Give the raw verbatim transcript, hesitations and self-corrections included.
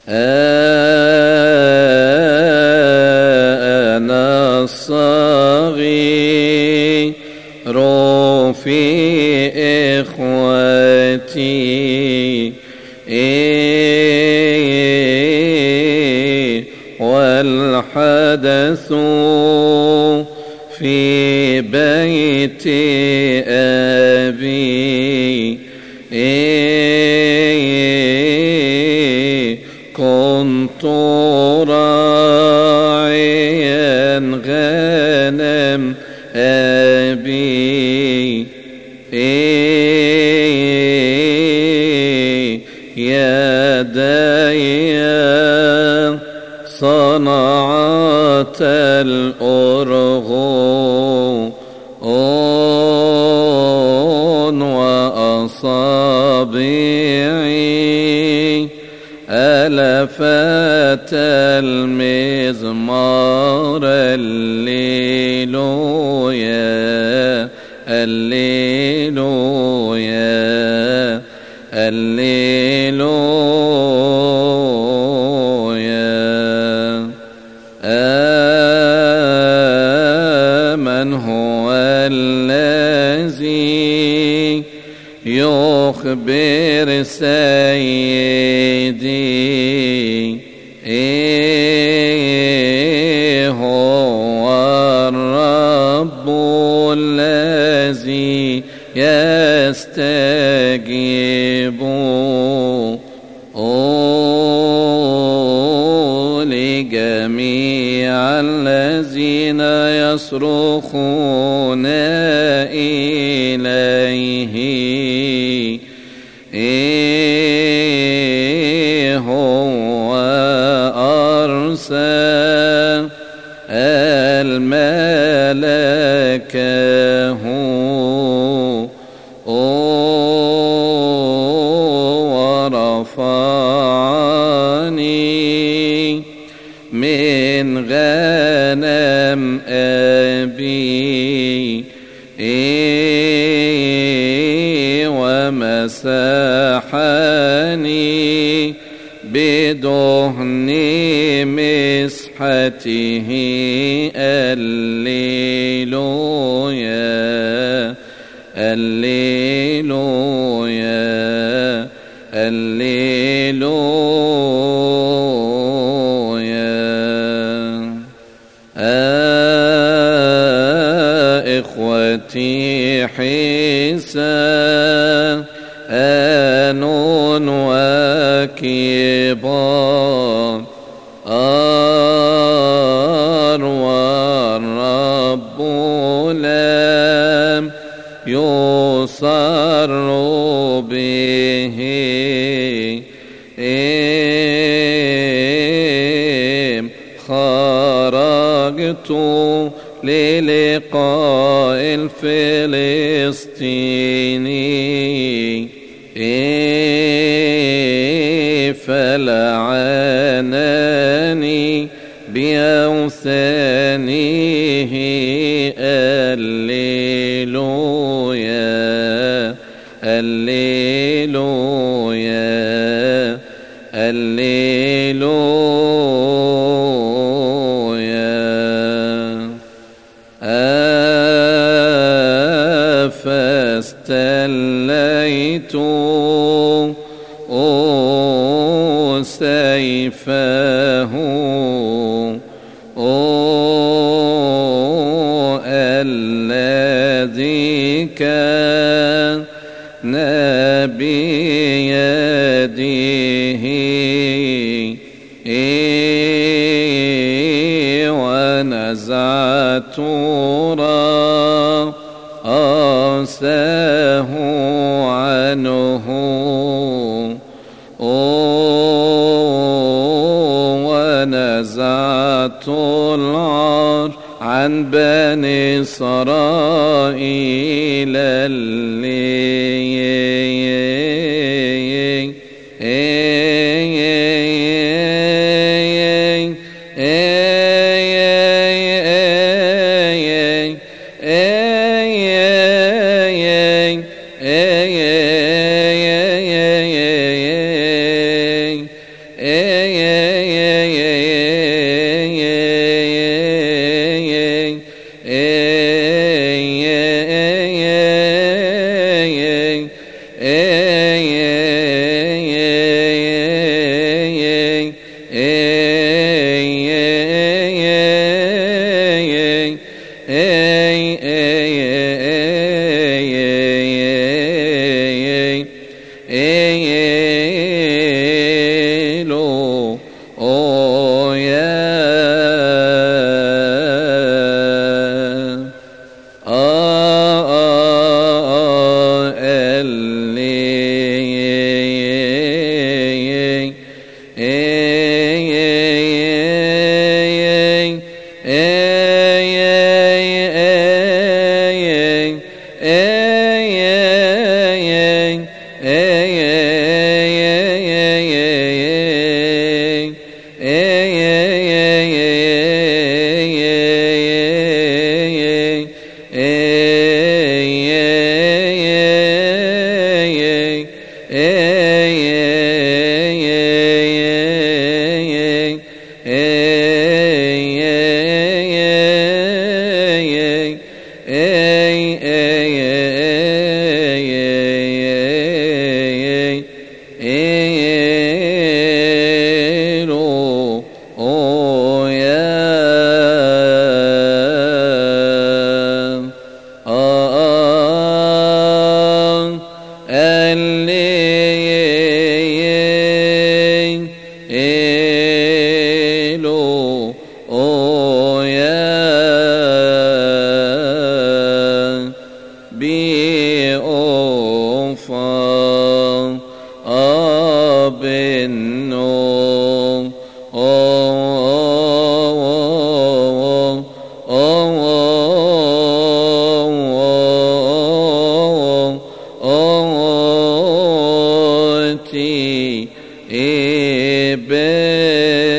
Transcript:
أنا الصغير في إخوتي والحدث في بيت أبي كنت راعيا غنم أبي يدي صنعت الأرغون وأصابعي ألفت المزمار الليلويا الليلويا الليلويا. آمن هو الذي يخبر سيدي هو الرب الذي يستجيب لجميع الذين يصرخون إليه. هو أرسل الملكه ورفعني من غنم أبي ومسحني بدهن مسحته الليلويا الليلويا الليلويا. إخوتي حسان وكبار والرب لم يصر به خرجت للقاء الفلسطيني فلعنني بأوثانه الليلويا الليلويا الليلويا. فاستليت سيفه الذي كان بيده ونزعت رأسه عنه ونزعت العار عن بني إسرائيل الليل إبن